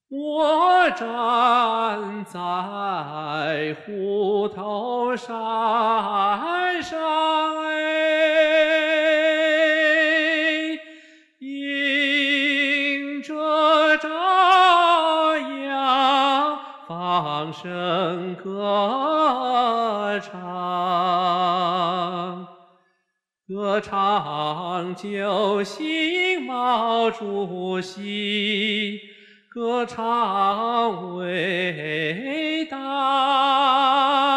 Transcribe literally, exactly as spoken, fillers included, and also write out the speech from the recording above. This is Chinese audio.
我站在虎头山上，哎，迎着朝阳，放声歌唱。歌唱救星毛主席，歌唱伟大。